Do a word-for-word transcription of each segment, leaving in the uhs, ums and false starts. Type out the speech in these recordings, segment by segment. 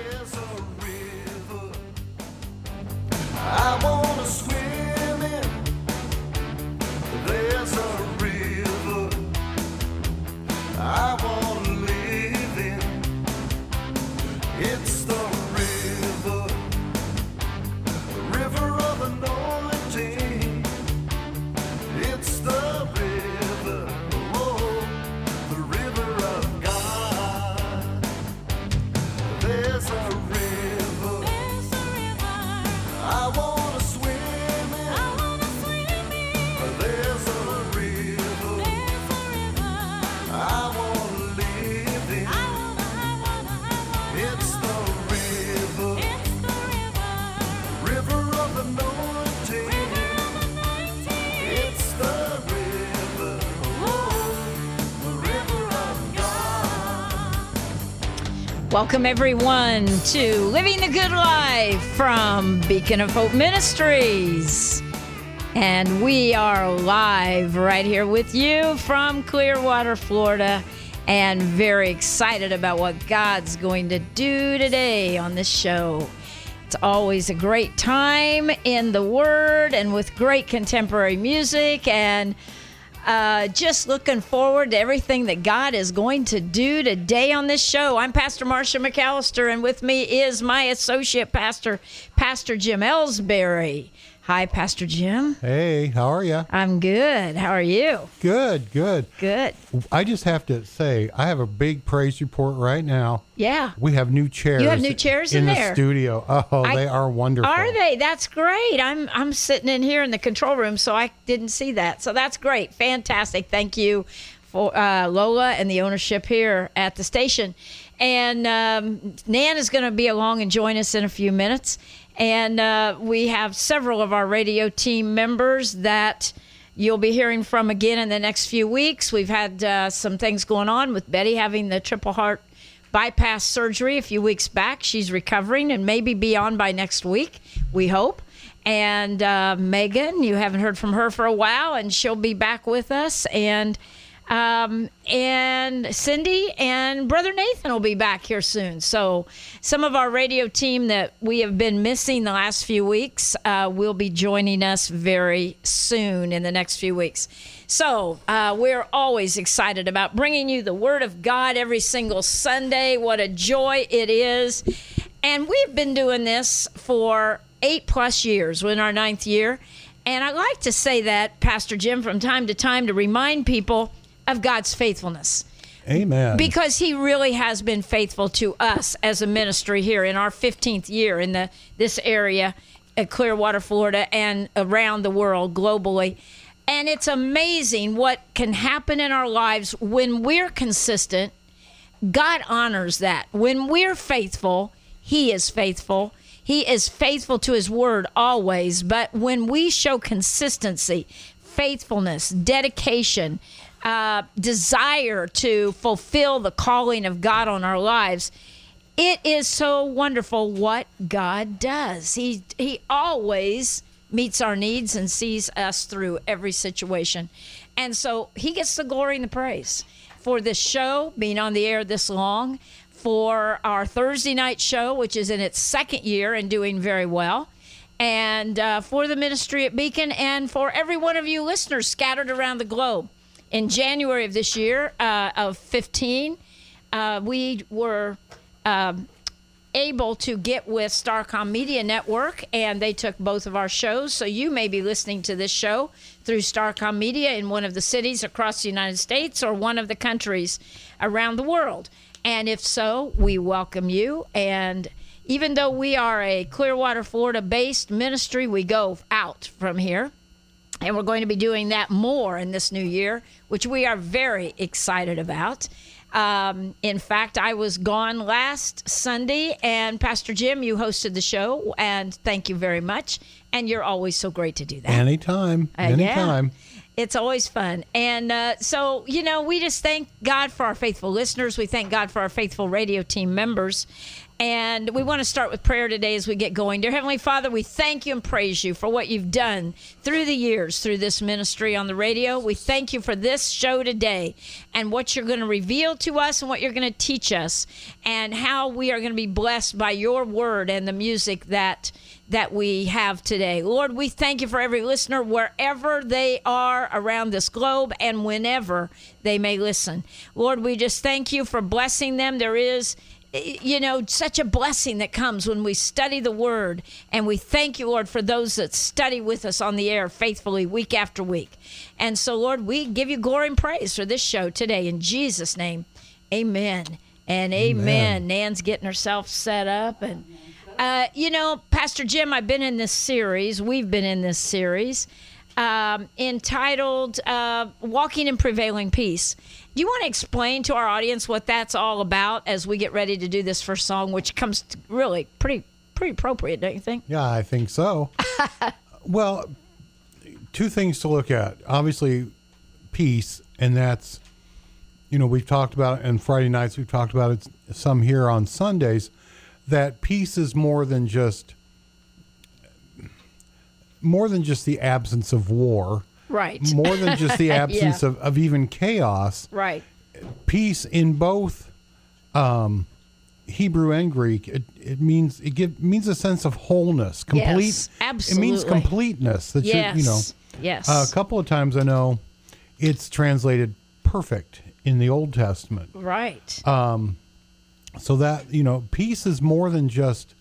There's a river I wanna swim in. There's a river I wanna live in. It's the river, the river of anointing. It's the river, oh, the river of God. There's a river, There's a river I wanna swim in. I wanna swim in. There's a river There's a river I wanna live in. I wanna, I wanna, I wanna. It's the river, It's the river, river of anointing. river of anointing. It's the river, oh, the river of God. Welcome, everyone, to Living the Good Life from Beacon of Hope Ministries. And we are live right here with you from Clearwater, Florida, and very excited about what God's going to do today on this show. It's always a great time in the Word and with great contemporary music, and uh, just looking forward to everything that God is going to do today on this show. I'm Pastor Marcia McAllister, and with me is my associate pastor, Pastor Jim Ellsbury. Hi, Pastor Jim. Hey, how are you? I'm good. How are you? Good, good. Good. I just have to say, I have a big praise report right now. Yeah. We have new chairs. You have new chairs in the there. studio. Oh, I- they are wonderful. Are they? That's great. I'm I'm sitting in here in the control room, so I didn't see that. So that's great. Fantastic. Thank you for uh, Lola and the ownership here at the station. And um, Nan is going to be along and join us in a few minutes. And uh, we have several of our radio team members that you'll be hearing from again in the next few weeks. We've had uh, some things going on with Betty having the triple heart bypass surgery a few weeks back. She's recovering and maybe be on by next week, we hope. And uh, Megan, you haven't heard from her for a while, and she'll be back with us. And um, and Cindy and Brother Nathan will be back here soon. So some of our radio team that we have been missing the last few weeks uh, will be joining us very soon in the next few weeks. So uh, we're always excited about bringing you the Word of God every single Sunday. What a joy it is. And we've been doing this for eight plus years. We're in our ninth year. And I like to say that, Pastor Jim, from time to time to remind people of God's faithfulness. Amen. Because he really has been faithful to us as a ministry here in our fifteenth year in the this area at Clearwater, Florida, and around the world globally. And it's amazing what can happen in our lives when we're consistent. God honors that. When we're faithful, he is faithful. He is faithful to his word always. But when we show consistency, faithfulness, dedication, uh, desire to fulfill the calling of God on our lives, it is so wonderful what God does. He he always meets our needs and sees us through every situation. And so he gets the glory and the praise for this show being on the air this long, for our Thursday night show, which is in its second year and doing very well, and uh, for the ministry at Beacon, and for every one of you listeners scattered around the globe. In January of this year, uh, of fifteen, uh, we were um, able to get with Starcom Media Network, and they took both of our shows. So you may be listening to this show through Starcom Media in one of the cities across the United States or one of the countries around the world. And if so, we welcome you. And even though we are a Clearwater, Florida-based ministry, we go out from here. And we're going to be doing that more in this new year, which we are very excited about. Um, in fact, I was gone last Sunday, and Pastor Jim, you hosted the show, and thank you very much. And you're always so great to do that. Anytime. Uh, Anytime. Yeah. It's always fun. And uh, so, you know, we just thank God for our faithful listeners. We thank God for our faithful radio team members. And we want to start with prayer today as we get going. Dear Heavenly Father, we thank you and praise you for what you've done through the years through this ministry on the radio. We thank you for this show today and what you're going to reveal to us and what you're going to teach us and how we are going to be blessed by your word and the music that that we have today. Lord, we thank you for every listener wherever they are around this globe and whenever they may listen. Lord, we just thank you for blessing them. There is, you know, such a blessing that comes when we study the word. And we thank you, Lord, for those that study with us on the air faithfully week after week. And so, Lord, we give you glory and praise for this show today. In Jesus' name, amen and amen. Amen. Nan's getting herself set up. And, uh, you know, Pastor Jim, I've been in this series. We've been in this series um, entitled uh, Walking in Prevailing Peace. Do you want to explain to our audience what that's all about as we get ready to do this first song, which comes to really pretty pretty appropriate, don't you think? Yeah, I think so. Well, two things to look at. Obviously, peace, and that's, you know, we've talked about it on Friday nights, we've talked about it some here on Sundays, that peace is more than just more than just the absence of war. Right. More than just the absence Yeah. of, of even chaos. Right. Peace in both um, Hebrew and Greek, it, it means it give, means a sense of wholeness, complete. Yes, It means absolutely. completeness. That Yes. you, you know, Yes. uh, a couple of times I know it's translated perfect in the Old Testament. right. So that, you know, peace is more than just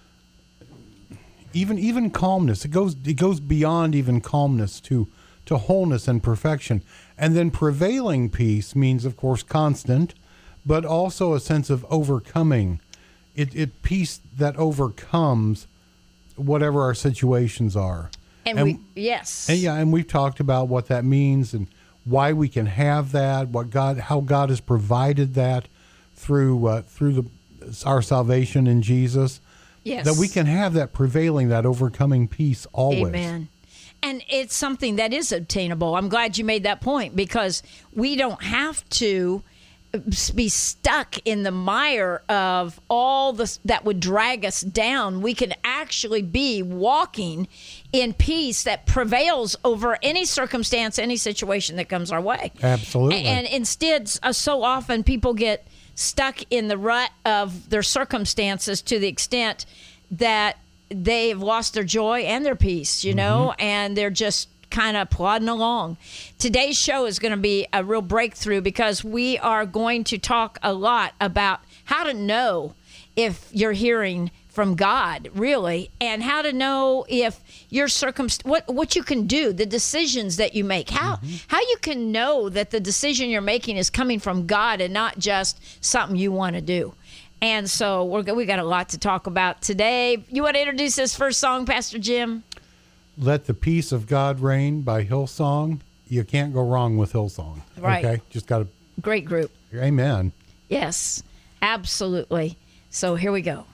even even calmness. It goes it goes beyond even calmness to to wholeness and perfection. And then prevailing peace means, of course, constant, but also a sense of overcoming. It it peace that overcomes whatever our situations are. and, and- we, yes. And yeah, and we've talked about what that means and why we can have that, what God, how God has provided that through uh, through the our salvation in Jesus. Yes. That we can have that prevailing, that overcoming peace always. Amen. And it's something that is obtainable. I'm glad you made that point because we don't have to be stuck in the mire of all this that would drag us down. We can actually be walking in peace that prevails over any circumstance, any situation that comes our way. Absolutely. And instead, uh, so often people get stuck in the rut of their circumstances to the extent that they've lost their joy and their peace, you know, and they're just kind of plodding along. Today's show is going to be a real breakthrough because we are going to talk a lot about how to know if you're hearing from God, really, and how to know if your circumst what what you can do, the decisions that you make, how how you can know that the decision you're making is coming from God and not just something you want to do. And so we're go- we got a lot to talk about today. You want to introduce this first song, Pastor Jim? Let the Peace of God Reign by Hillsong. You can't go wrong with Hillsong. Right. Okay? Just got to, Great group. amen. Yes, absolutely. So here we go.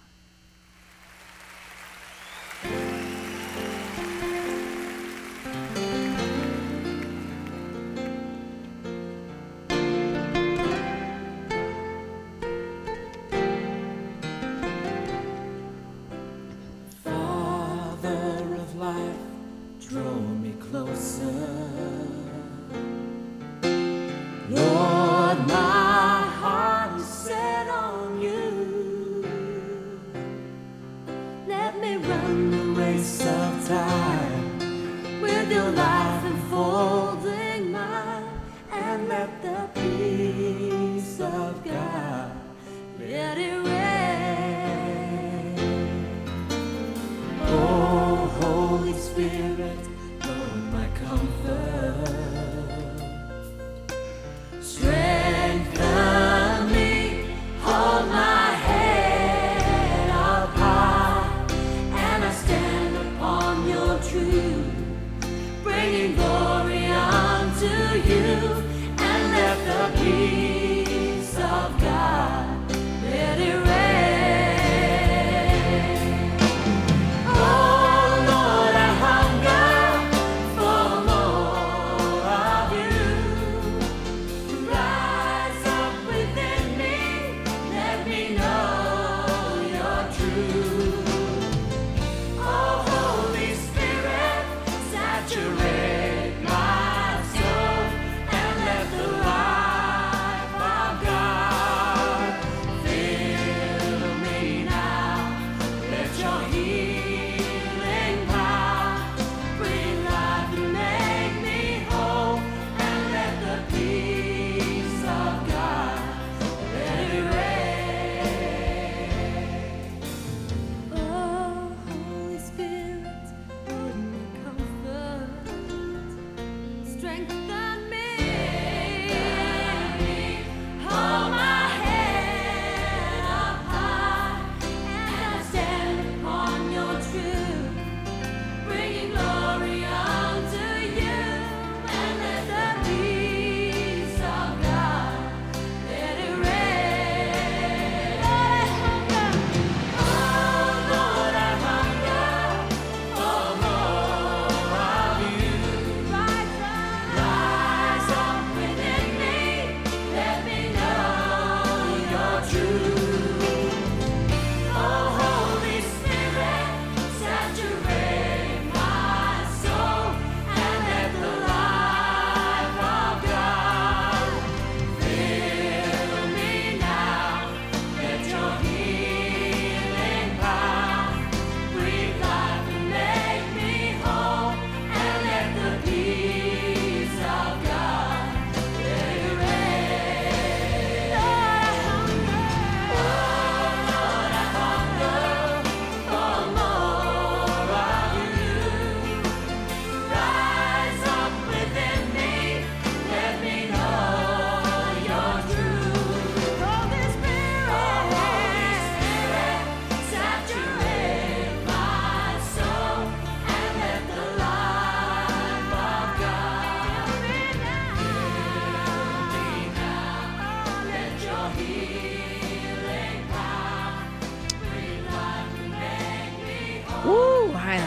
Father of life, draw me closer. Lord, my heart is set on you. Let me run the race of time with your life enfolding mine, and let the peace of God let it reign. Oh, Holy Spirit, Lord, my comfort. Strengthen me, hold my head up high, and I stand upon your truth, bringing glory,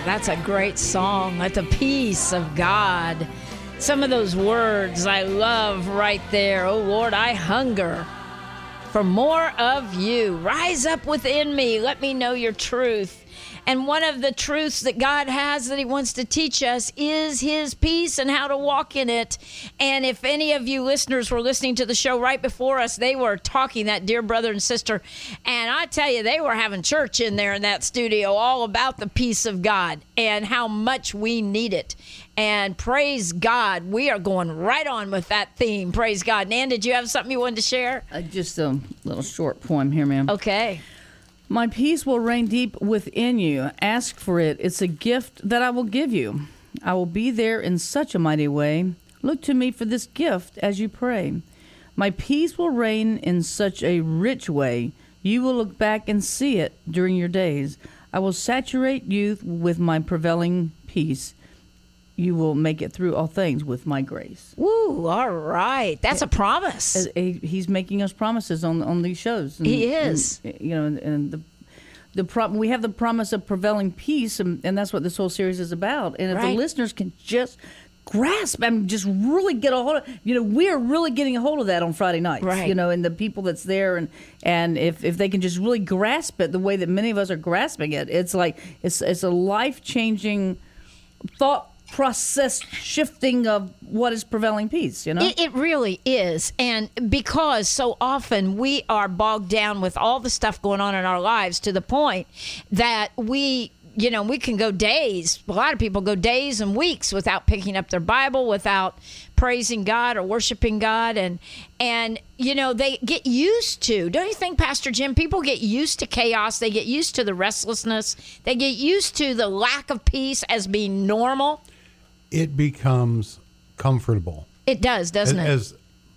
that's a great song. Let the peace of God. Some of those words I love right there. Oh, Lord, I hunger for more of you. Rise up within me. Let me know your truth. And one of the truths that God has that he wants to teach us is his peace and how to walk in it. And if any of you listeners were listening to the show right before us, they were talking, that dear brother and sister. And I tell you, they were having church in there in that studio all about the peace of God and how much we need it. And praise God, we are going right on with that theme. Praise God. Nan, did you have something you wanted to share? Uh, just a little short poem here, ma'am. Okay. My peace will reign deep within you. Ask for it. It's a gift that I will give you. I will be there in such a mighty way. Look to me for this gift as you pray. My peace will reign in such a rich way. You will look back and see it during your days. I will saturate you with my prevailing peace. You will make it through all things with my grace. Woo, all right. That's a promise. Uh, He's making us promises on on these shows. And, He is. and, you know, and, and the the pro- we have the promise of prevailing peace, and, and that's what this whole series is about. And if Right. the listeners can just grasp, I mean, just really get a hold of, you know, we're really getting a hold of that on Friday nights. Right. You know, and the people that's there, and and if, if they can just really grasp it the way that many of us are grasping it, it's like it's it's a life changing thought process shifting of what is prevailing peace, you know? It, it really is. And because so often we are bogged down with all the stuff going on in our lives to the point that we, you know, we can go days. A lot of people go days and weeks without picking up their Bible, without praising God or worshiping God. And, and you know, they get used to, don't you think, Pastor Jim, people get used to chaos. They get used to the restlessness. They get used to the lack of peace as being normal. It becomes comfortable. It does, doesn't it? As,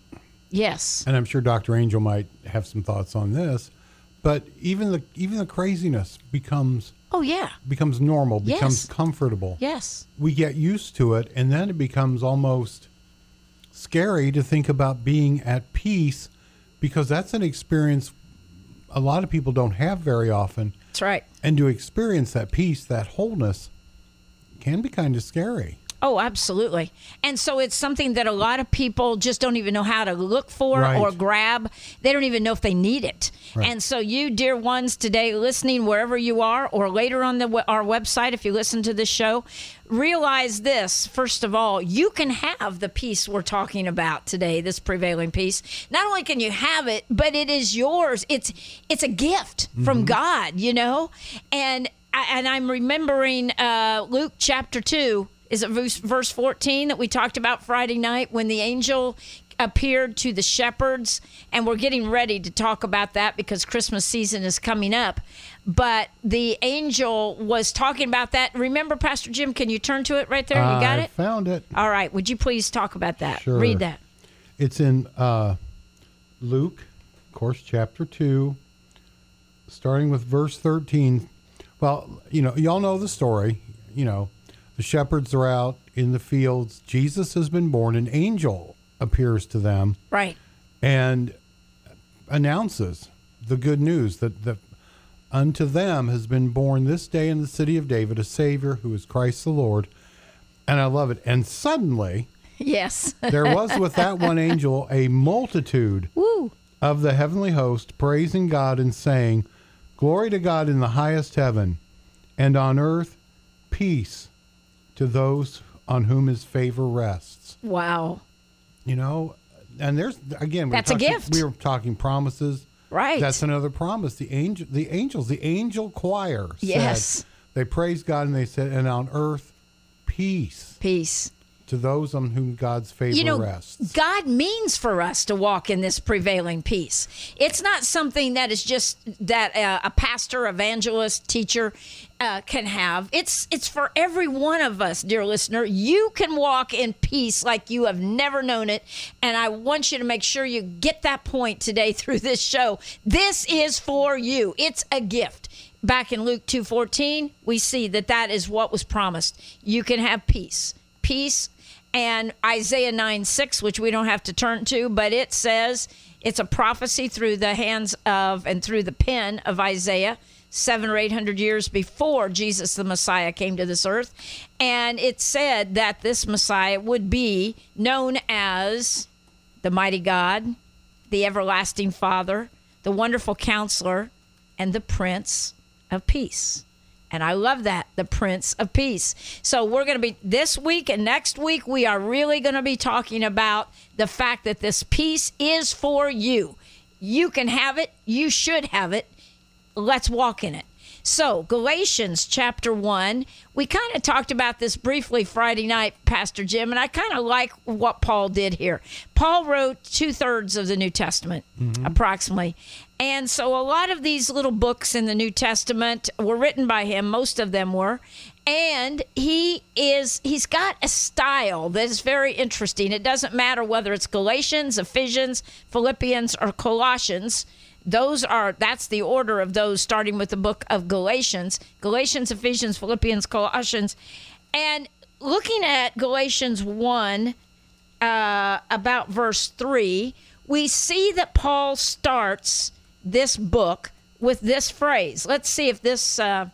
Yes. and I'm sure Doctor Angel might have some thoughts on this, but even the even the craziness becomes Oh, yeah. becomes normal, becomes Yes. comfortable. Yes. We get used to it, and then it becomes almost scary to think about being at peace, because that's an experience a lot of people don't have very often. That's right. And to experience that peace, that wholeness, can be kind of scary. Oh, absolutely. And so it's something that a lot of people just don't even know how to look for Right. or grab. They don't even know if they need it. Right. And so you, dear ones, today listening wherever you are, or later on the our website if you listen to this show, realize this. First of all, you can have the peace we're talking about today, this prevailing peace. Not only can you have it, but it is yours. It's it's a gift from God, you know? And I- and I'm remembering uh, Luke chapter two. Is it verse, verse fourteen that we talked about Friday night when the angel appeared to the shepherds? And we're getting ready to talk about that because Christmas season is coming up. But the angel was talking about that. Remember, Pastor Jim, can you turn to it right there? You got I it? found it. All right. Would you please talk about that? Sure. Read that. It's in uh, Luke, of course, chapter two, starting with verse thirteen. Well, you know, y'all know the story. You know, the shepherds are out in the fields. Jesus has been born. An angel appears to them Right. and announces the good news that, that unto them has been born this day in the city of David a Savior who is Christ the Lord. And I love it. And suddenly Yes. there was with that one angel a multitude Woo. of the heavenly host praising God and saying, Glory to God in the highest heaven, and on earth peace to those on whom his favor rests. Wow. You know, and there's again, we That's a talking, gift. We were talking promises. Right. That's another promise. The angel, the angels, the angel choir said, Yes. they praised God and they said, and on earth peace Peace. to those on whom God's favor You know, rests. God means for us to walk in this prevailing peace. It's not something that is just that uh, a pastor, evangelist, teacher uh, can have. It's it's for every one of us, dear listener. You can walk in peace like you have never known it. And I want you to make sure you get that point today through this show. This is for you. It's a gift. Back in Luke two fourteen, we see that that is what was promised. You can have peace. Peace. And Isaiah nine six, which we don't have to turn to, but it says, It's a prophecy through the hands of and through the pen of Isaiah, seven or eight hundred years before Jesus the Messiah came to this earth. And it said that this Messiah would be known as the mighty God, the everlasting Father, the wonderful Counselor, and the Prince of Peace. And I love that, the Prince of Peace. So we're going to be, this week and next week, we are really going to be talking about the fact that this peace is for you. You can have it. You should have it. Let's walk in it. So Galatians chapter one, we kind of talked about this briefly Friday night, Pastor Jim, and I kind of like what Paul did here. Paul wrote two-thirds of the New Testament, mm-hmm. approximately. And so a lot of these little books in the New Testament were written by him. Most of them were. And he is, he's got a style that is very interesting. It doesn't matter whether it's Galatians, Ephesians, Philippians, or Colossians. Those are, that's the order of those, starting with the book of Galatians. Galatians, Ephesians, Philippians, Colossians. And looking at Galatians one, uh, about verse three, we see that Paul starts this book with this phrase. Let's see if this uh,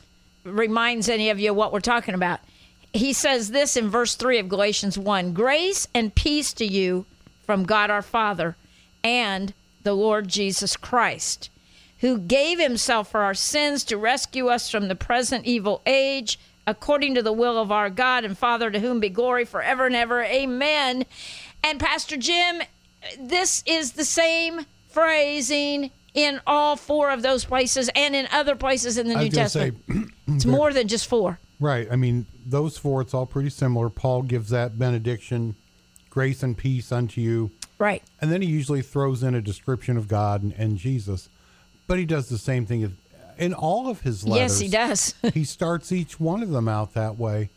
reminds any of you what we're talking about. He says this in verse three of Galatians one, grace and peace to you from God our Father and the Lord Jesus Christ, who gave himself for our sins to rescue us from the present evil age, according to the will of our God and Father, to whom be glory forever and ever. Amen. And Pastor Jim, this is the same phrasing in all four of those places and in other places in the I New was gonna Testament. say, It's more than just four. right. I mean, those four, it's all pretty similar. Paul gives that benediction, grace and peace unto you. Right. And then he usually throws in a description of God and, and Jesus. But he does the same thing in all of his letters. Yes, he does. He starts each one of them out that way.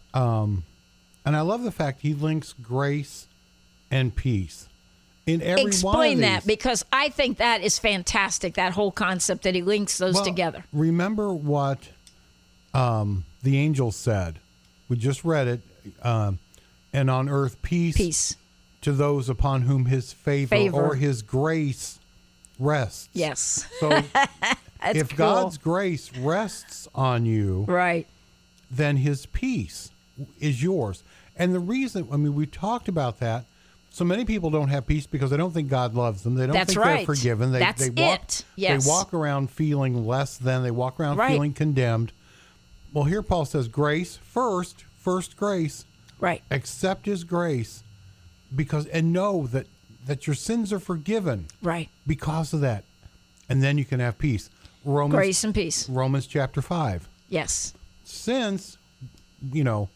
Um, and I love the fact he links grace and peace in every one of Explain these. that, because I think that is fantastic, that whole concept that he links those Well, together. Remember what um, the angel said. We just read it. Um, and on earth peace, Peace. to those upon whom his favor, Favor. or his grace rests. Yes. So That's if cool. God's grace rests on you, Right. then his peace is yours. And the reason, I mean, we talked about that. So many people don't have peace because they don't think God loves them. They don't That's think right. they're forgiven. They, That's they walk, it. Yes. They walk around feeling less than. They walk around Right. feeling condemned. Well, here Paul says grace first, first grace. Right. Accept his grace because and know that that your sins are forgiven Right. because of that. And then you can have peace. Romans Grace and peace. Romans chapter five. Yes. Since you know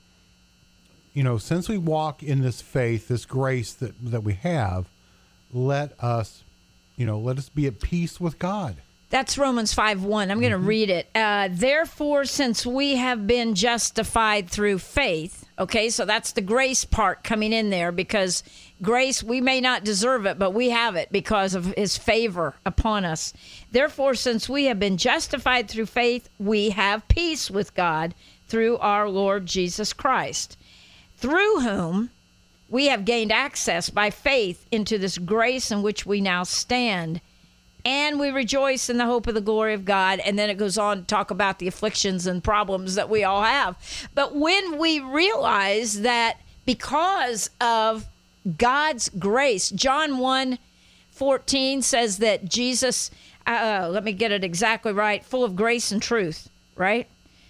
you know, since we walk in this faith, this grace that that we have, let us, you know, let us be at peace with God. That's Romans five one. I'm going to read it. Uh, Therefore, since we have been justified through faith, okay, so that's the grace part coming in there, because grace, we may not deserve it, but we have it because of his favor upon us. Therefore, since we have been justified through faith, we have peace with God through our Lord Jesus Christ, through whom we have gained access by faith into this grace in which we now stand. And we rejoice in the hope of the glory of God. And then it goes on to talk about the afflictions and problems that we all have. But when we realize that because of God's grace, John one fourteen says that Jesus, uh, let me get it exactly right, full of grace and truth, right?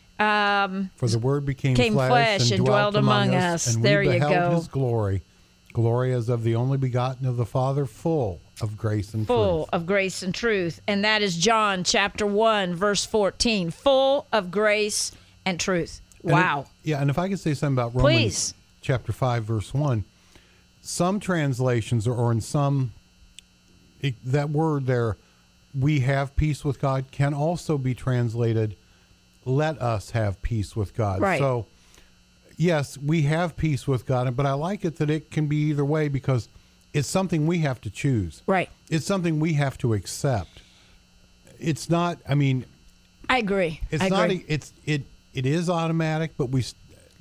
Um, For the word became Came flesh, flesh and, and dwelt dwelt among among us. us, and There we you beheld go. his glory, glory as of the only begotten of the Father, full of grace and full truth. of grace and truth. And that is John chapter one, verse fourteen, full of grace and truth. And Wow. if- yeah, and if I could say something about Romans Please. chapter five, verse one, some translations or, or in some, it, that word there, we have peace with God, can also be translated, let us have peace with God. Right. So, yes, we have peace with God, but I like it that it can be either way because it's something we have to choose. Right. It's something we have to accept. It's not, I mean, I agree. it's I not, agree. a, it's, it, it is automatic, but we,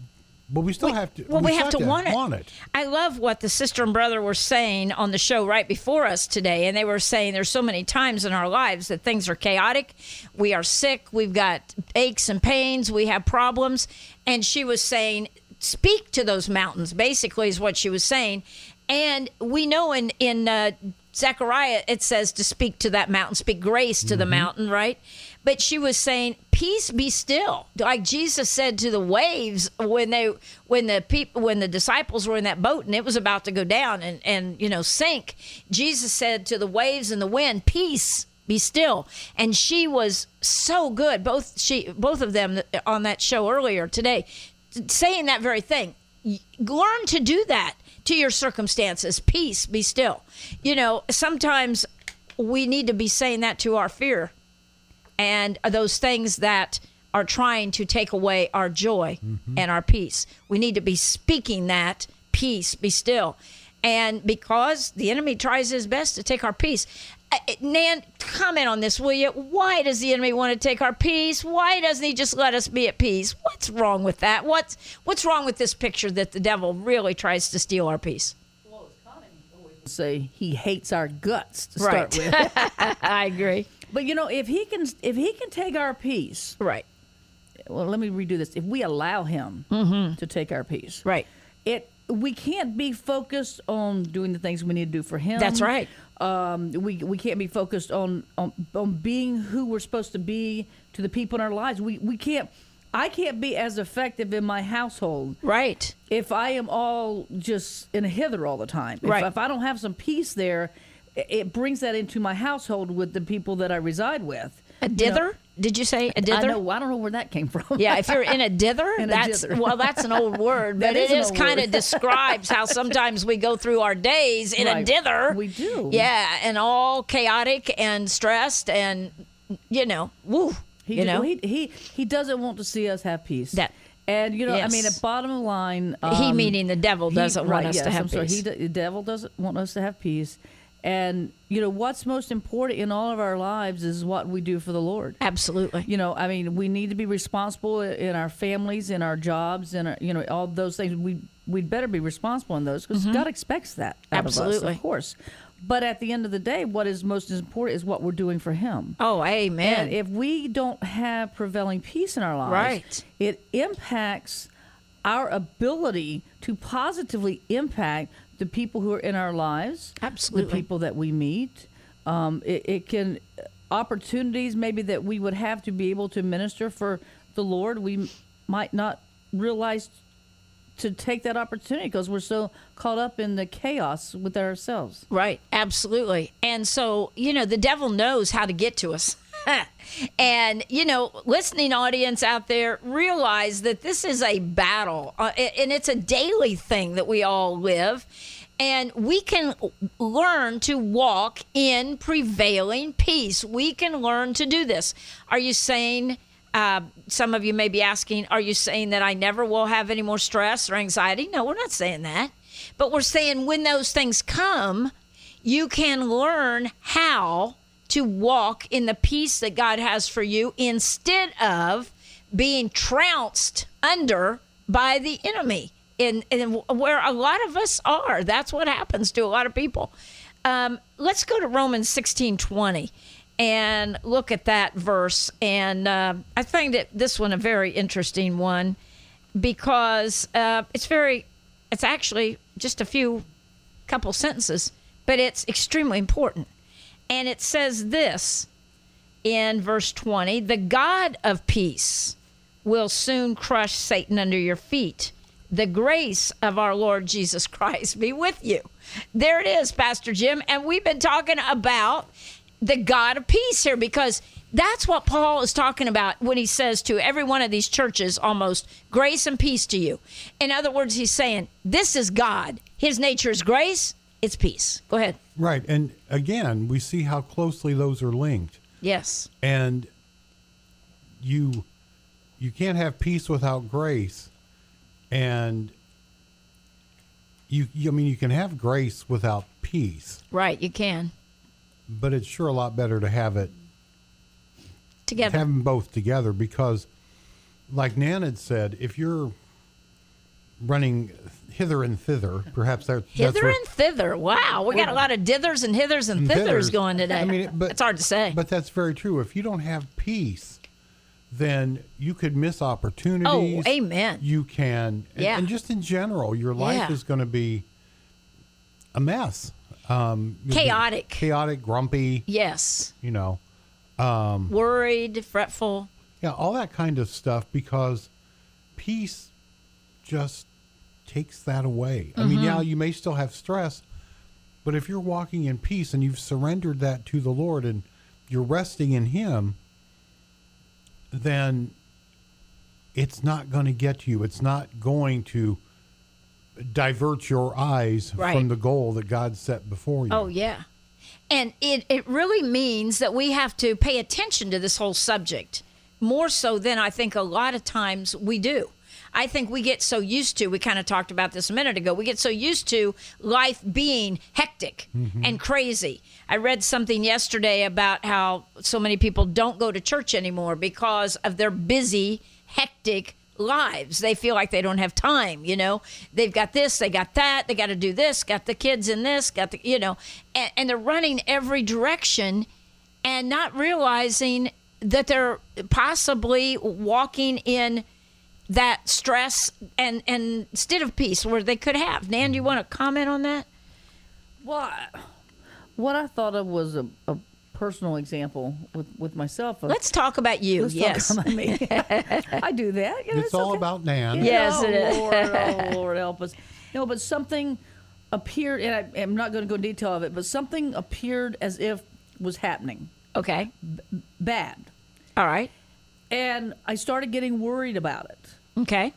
But we still We- have to. Well, we, have still to want it. want it. I love what the sister and brother were saying on the show right before us today. And they were saying there's so many times in our lives that things are chaotic. We are sick. We've got aches and pains. We have problems. And she was saying, speak to those mountains, basically, is what she was saying. And we know in, in uh, Zechariah, it says to speak to that mountain, speak grace to the mountain, right? But she was saying, peace be still. Like Jesus said to the waves when they when the people when the disciples were in that boat and it was about to go down and, and you know sink. Jesus said to the waves and the wind, peace be still. And she was so good, both she both of them on that show earlier today, saying that very thing. Learn to do that to your circumstances. Peace be still. You know, sometimes we need to be saying that to our fear and those things that are trying to take away our joy mm-hmm. and our peace. We need to be speaking that, peace, be still. And because the enemy tries his best to take our peace. Uh, Nan, comment on this, will you? Why does the enemy want to take our peace? Why doesn't he just let us be at peace? What's wrong with that? What's, what's wrong with this picture that the devil really tries to steal our peace? Say he hates our guts to Right. start with. I agree. But you know, if he can, if he can take our peace, Right. well, let me redo this. If we allow him Mm-hmm. to take our peace, Right. it we can't be focused on doing the things we need to do for him. That's right. Um, we we can't be focused on, on on being who we're supposed to be to the people in our lives. We we can't. I can't be as effective in my household Right. if I am all just in a hither all the time. If, Right. if I don't have some peace there, it- it brings that into my household with the people that I reside with. A You know, dither? Did you say a dither? I know. I don't know where that came from. Yeah, if you're in a dither, In a that's dither. well, that's an old word, but That is it an is old kind of word. describes how sometimes we go through our days in a Right. dither. We do. Yeah, and all chaotic and stressed, and you know, woo. He, you do- know, he he he doesn't want to see us have peace. That- and you know, I mean, Yes. at bottom line, he um, meaning the devil he- doesn't want right, us yes, to have I'm sorry. peace. He, d- the devil doesn't want us to have peace. And you know what's most important in all of our lives is what we do for the Lord. Absolutely. You know, I mean, we need to be responsible in our families, in our jobs, in our, you know, all those things. We we'd better be responsible in those because God expects that out of us, Absolutely. of course. But at the end of the day, what is most important is what we're doing for Him. Oh, amen. And if we don't have prevailing peace in our lives, Right. it impacts our ability to positively impact the people who are in our lives, Absolutely. the people that we meet. Um, it, it can opportunities maybe that we would have to be able to minister for the Lord. We m- might not realize to take that opportunity because we're so caught up in the chaos with ourselves. Right, absolutely. And so, you know, the devil knows how to get to us. And, you know, listening audience out there, realize that this is a battle, uh, and it's a daily thing that we all live. And we can learn to walk in prevailing peace. We can learn to do this. Are you saying, uh, some of you may be asking, are you saying that I never will have any more stress or anxiety? No, we're not saying that. But we're saying when those things come, you can learn how to walk in the peace that God has for you instead of being trounced under by the enemy. And, and where a lot of us are, that's what happens to a lot of people. Um, let's go to Romans sixteen twenty and look at that verse. And uh, I find that this one a very interesting one because uh, it's very, it's actually just a few couple sentences, but it's extremely important. And it says this in verse twenty, the God of peace will soon crush Satan under your feet. The grace of our Lord Jesus Christ be with you. There it is, Pastor Jim. And we've been talking about the God of peace here because that's what Paul is talking about when he says to every one of these churches almost, grace and peace to you. In other words, he's saying, this is God. His nature is grace. It's peace. Go ahead. Right. And again, we see how closely those are linked. Yes. And you you can't have peace without grace. And you, you I mean, you can have grace without peace, Right. You can. but it's sure a lot better to have it, Together. have them both together because, like Nan had said, if you're running hither and thither. Perhaps that, that's Hither where- and thither. Wow, we got a lot of dithers and hithers and, and thithers, thithers. going today. I mean, but, it's hard to say. But that's very true. If you don't have peace, then you could miss opportunities. Oh, amen. You can, and, Yeah. and just in general, your life Yeah. is going to be a mess. Um, you'll be Chaotic. chaotic, grumpy. yes, You know, worried, fretful. yeah, all that kind of stuff. Because peace just takes that away. I Mm-hmm. mean, yeah, you may still have stress, but if you're walking in peace and you've surrendered that to the Lord and you're resting in Him, then it's not going to get you. It's not going to divert your eyes Right. from the goal that God set before you. Oh, yeah. And it, it really means that we have to pay attention to this whole subject more so than I think a lot of times we do. I think we get so used to, we kind of talked about this a minute ago, we get so used to life being hectic and crazy. I read something yesterday about how so many people don't go to church anymore because of their busy, hectic lives. They feel like they don't have time, you know. They've got this, they got that, they got to do this, got the kids in this, got the, you know, and, and they're running every direction and not realizing that they're possibly walking in that stress and, and instead of peace where they could have. Nan, do you want to comment on that? Well, I- what I thought of was a, a personal example with, with myself. Let's talk about you. Let's yes. talk about me. I do that. You know, It's all okay. about Nan. You Yes, know, it is. Lord, oh, Lord, help us. No, but something appeared, and I, I'm not going to go into detail of it, but something appeared as if was happening Okay. bad. All right. And I started getting worried about it. Okay.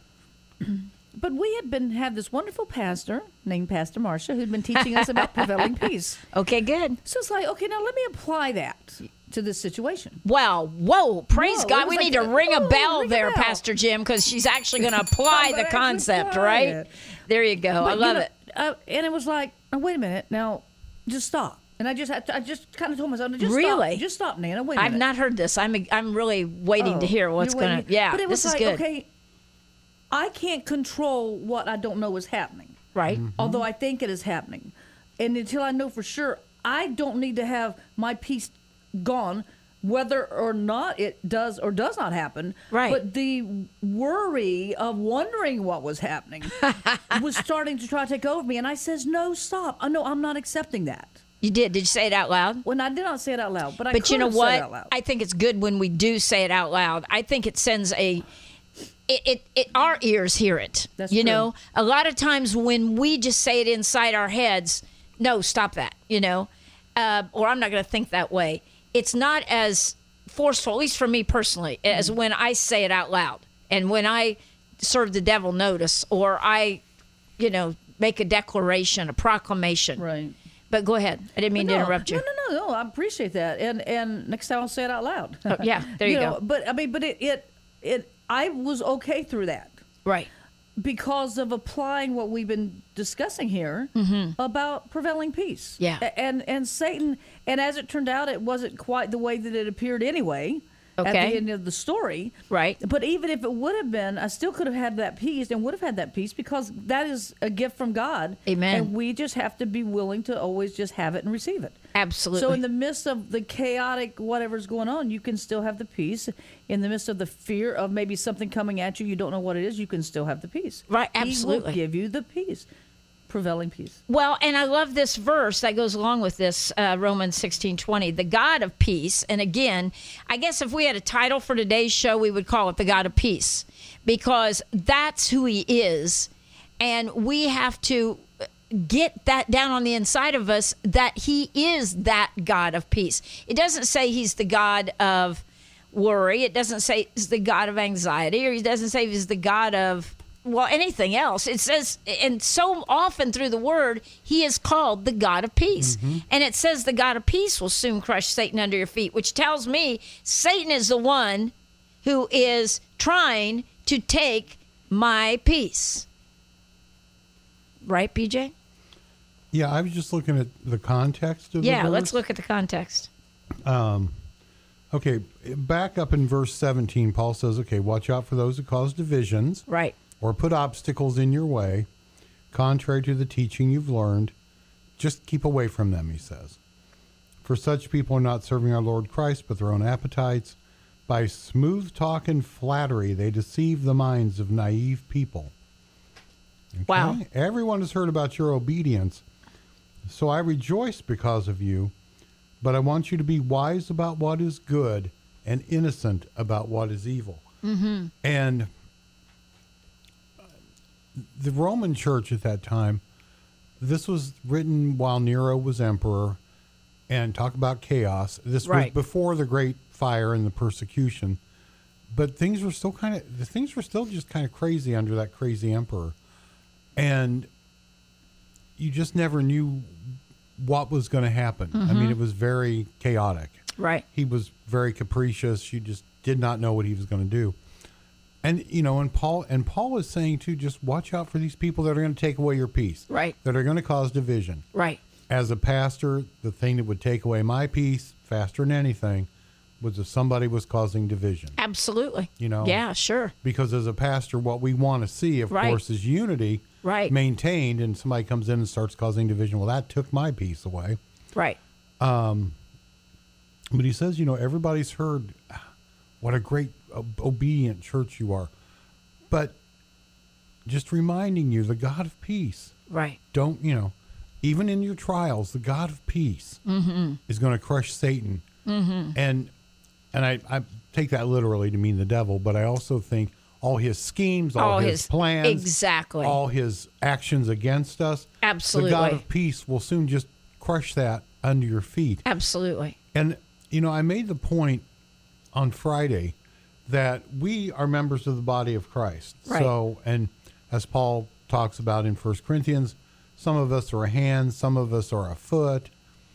But we had been had this wonderful pastor named Pastor Marcia who'd been teaching us about prevailing peace. Okay, good. So it's like, okay, now let me apply that to this situation. Wow. Whoa. Praise Whoa, God. it was We like need to a- ring a oh, bell ring a there, bell. Pastor Jim, because she's actually going to apply I'm the gonna actually concept, apply right? it. There you go. But, I you love know, it. Uh, and it was like, oh, wait a minute, now just stop. And I just had to, I just kind of told myself, just Really? stop, just stop, Nana. Wait a I've minute. not heard this. I'm I'm really waiting to Oh, hear what's you're going waiting. to. Yeah, but it was this is like, good. okay, I can't control what I don't know is happening. Right. Although I think it is happening. And until I know for sure, I don't need to have my peace gone, whether or not it does or does not happen. Right. But the worry of wondering what was happening was starting to try to take over me. And I says, no, stop. I know I'm not accepting that. You did. Did you say it out loud? When I did not say it out loud, but I But could you know have said what? it out loud. I think it's good when we do say it out loud. I think it sends a. It, it, it our ears hear it. That's you true. know, a lot of times when we just say it inside our heads, no, stop that. You know, uh, or I'm not going to think that way. It's not as forceful, at least for me personally, as Mm-hmm. when I say it out loud and when I serve the devil notice or I, you know, make a declaration, a proclamation. Right. But go ahead. I didn't mean no, to interrupt you. No, no, no, no. I appreciate that, and and next time I'll say it out loud. Oh, yeah, there you know, go. But I mean, but it, it it I was okay through that Right. because of applying what we've been discussing here about prevailing peace. Mm-hmm. Yeah. A- and and Satan, and as it turned out, it wasn't quite the way that it appeared anyway. At Okay. the end of the story, Right. But even if it would have been, I still could have had that peace and would have had that peace because that is a gift from God. Amen. And we just have to be willing to always just have it and receive it. Absolutely. So in the midst of the chaotic whatever's going on, you can still have the peace. In the midst of the fear of maybe something coming at you, you don't know what it is, you can still have the peace. Right, He absolutely. will give you the peace, prevailing peace. Well, and I love this verse that goes along with this, uh, Romans sixteen twenty, the God of peace. And again, I guess if we had a title for today's show, we would call it the God of peace because that's who he is. And we have to get that down on the inside of us that he is that God of peace. It doesn't say he's the God of worry. It doesn't say he's the God of anxiety, or he doesn't say he's the God of, well, anything else. It says, and so often through the word, he is called the God of peace. And it says the God of peace will soon crush Satan under your feet, which tells me Satan is the one who is trying to take my peace. Right, B J? Yeah, I was just looking at the context of the Yeah, verse. let's look at the context. Okay, back up in verse seventeen, Paul says, okay, watch out for those who cause divisions. Right. or put obstacles in your way, contrary to the teaching you've learned, just keep away from them, he says. For such people are not serving our Lord Christ, but their own appetites. By smooth talk and flattery, they deceive the minds of naive people. Okay? Wow. Everyone has heard about your obedience, so I rejoice because of you, but I want you to be wise about what is good and innocent about what is evil. Mm-hmm. And the Roman church at that time, this was written while Nero was emperor, and talk about chaos. This Right. was before the Great Fire and the persecution, but things were still kind of the things were still just kind of crazy under that crazy emperor, and you just never knew what was going to happen. I mean, it was very chaotic. Right. He was very capricious. You just did not know what he was going to do. And, you know, and Paul and Paul is saying, too, just watch out for these people that are going to take away your peace. Right. That are going to cause division. Right. As a pastor, the thing that would take away my peace faster than anything was if somebody was causing division. Absolutely. You know? Yeah, sure. Because as a pastor, what we want to see, of Right. course, is unity Right. maintained, and somebody comes in and starts causing division. Well, that took my peace away. Right. But he says, you know, everybody's heard what a great ob- obedient church you are. But just reminding you, the God of peace, Right. don't, you know, even in your trials, the God of peace Mm-hmm. is going to crush Satan. Mm-hmm. And and I, I take that literally to mean the devil, but I also think all his schemes, all, All his, his- plans, exactly. all his actions against us, Absolutely. the God of peace will soon just crush that under your feet. Absolutely. And, you know, I made the point on Friday that we are members of the body of Christ. Right. So, and as Paul talks about in First Corinthians, some of us are a hand, some of us are a foot.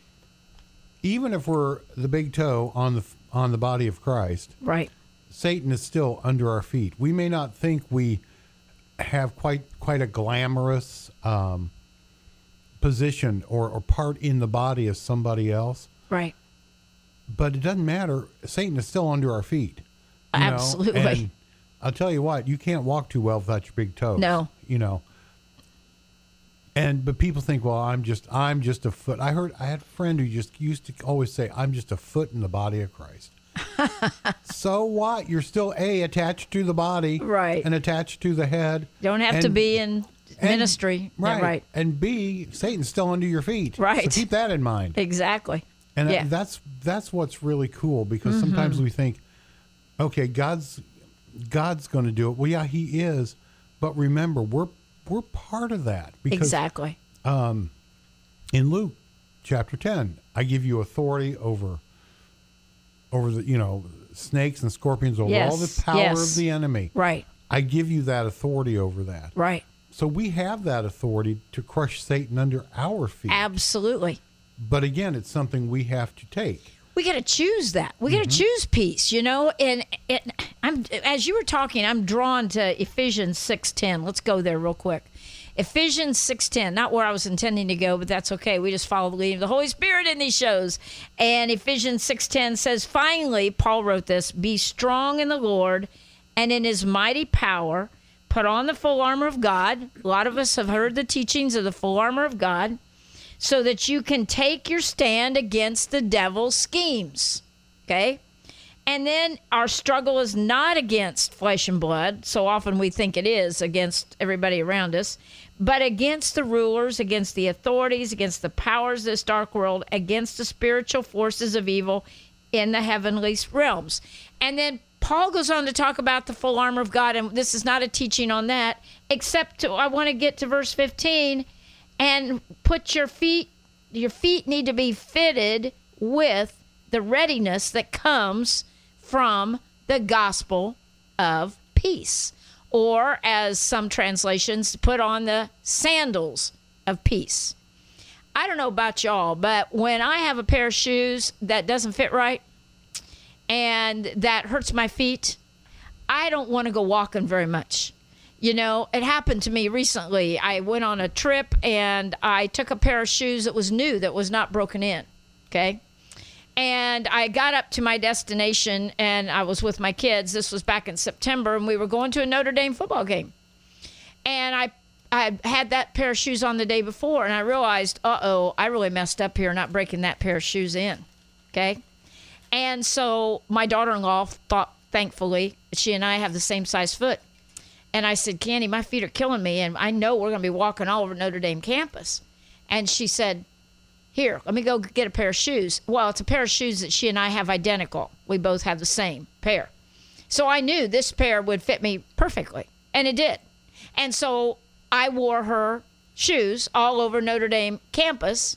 Even if we're the big toe on the on the body of Christ, Right. Satan is still under our feet. We may not think we have quite quite a glamorous um, position or, or part in the body as somebody else, Right. but it doesn't matter. Satan is still under our feet. you know? Absolutely. And I'll tell you what, you can't walk too well without your big toes. No. You know. And but people think, well, I'm just I'm just a foot. I heard I had a friend who just used to always say, I'm just a foot in the body of Christ. So what? You're still A, attached to the body. Right. And attached to the head. Don't have to And- be in and- ministry. Yeah, Right. right. And B, Satan's still under your feet. Right. So keep that in mind. Exactly. And yeah. that's that's what's really cool, because Mm-hmm. sometimes we think, okay, God's God's going to do it. Well, yeah, He is, but remember, we're we're part of that. Because Exactly. in Luke chapter ten, I give you authority over over the you know snakes and scorpions, over all the Yes, power yes. of the enemy. Right. I give you that authority over that. Right. So we have that authority to crush Satan under our feet. Absolutely. But again, it's something we have to take. We got to choose that. We got to choose peace, you know. And it, I'm as you were talking, I'm drawn to Ephesians six ten. Let's go there real quick. Ephesians six ten, not where I was intending to go, but that's okay. We just follow the leading of the Holy Spirit in these shows. And Ephesians six ten says, finally, Paul wrote this, be strong in the Lord and in his mighty power. Put on the full armor of God. A lot of us have heard the teachings of the full armor of God, so that you can take your stand against the devil's schemes. Okay? And then our struggle is not against flesh and blood. So often we think it is against everybody around us, but against the rulers, against the authorities, against the powers of this dark world, against the spiritual forces of evil in the heavenly realms. And then Paul goes on to talk about the full armor of God, and this is not a teaching on that, except to, I want to get to verse fifteen, and put your feet, your feet need to be fitted with the readiness that comes from the gospel of peace. Or, as some translations put on, the sandals of peace. I don't know about y'all, but when I have a pair of shoes that doesn't fit right and that hurts my feet, I don't want to go walking very much. You know, it happened to me recently. I went on a trip and I took a pair of shoes that was new, that was not broken in. Okay. And I got up to my destination and I was with my kids. This was back in September, and we were going to a Notre Dame football game. And I I had that pair of shoes on the day before, and I realized, uh-oh, I really messed up here not breaking that pair of shoes in, okay? And so my daughter-in-law thought, thankfully, she and I have the same size foot. And I said, Candy, my feet are killing me, and I know we're going to be walking all over Notre Dame campus. And she said, here, let me go get a pair of shoes. Well, it's a pair of shoes that she and I have identical. We both have the same pair. So I knew this pair would fit me perfectly, and it did. And so I wore her shoes all over Notre Dame campus,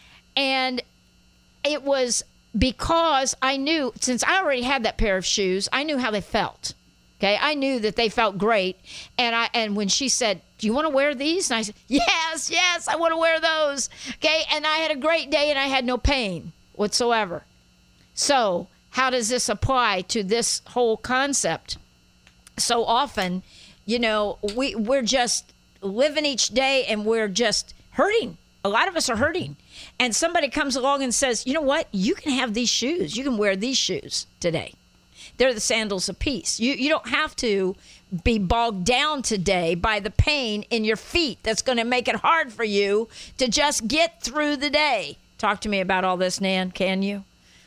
and it was because I knew, since I already had that pair of shoes, I knew how they felt. Okay, I knew that they felt great, and I and when she said, "Do you want to wear these?" and I said, "Yes, yes, I want to wear those." Okay, and I had a great day, and I had no pain whatsoever. So, how does this apply to this whole concept? So often, you know, we we're just living each day, and we're just hurting. A lot of us are hurting, and somebody comes along and says, "You know what? You can have these shoes. You can wear these shoes today. They're the sandals of peace. You you don't have to be bogged down today by the pain in your feet that's going to make it hard for you to just get through the day." Talk to me about all this, Nan, can you?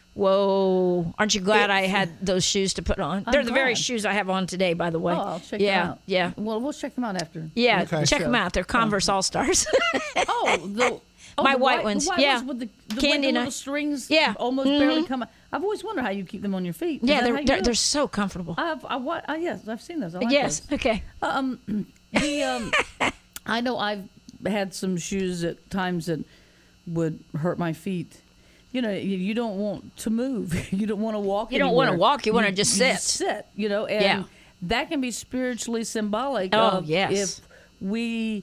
Whoa. Aren't you glad I had those shoes to put on? I'm They're the very glad. shoes I have on today, by the way. Oh, I'll check yeah, them out. Yeah, Well, we'll check them out after. yeah. Okay. Check So- them out. They're Converse All-Stars. Oh, the oh, My the white ones, the white yeah. ones with the, the Candy way the and I- little strings Yeah. almost barely come out. I've always wondered how you keep them on your feet. Is yeah, that how they're you they're, do it? they're so comfortable. I've, I, what, uh, yes, I've seen those. I like yes. those. Okay. Um, the um, I know I've had some shoes at times that would hurt my feet. You know, you, you don't want to move. You don't want to walk. You don't wanna anywhere. walk, you wanna just sit. Sit. You know, and Yeah. that can be spiritually symbolic. Oh, of yes. If we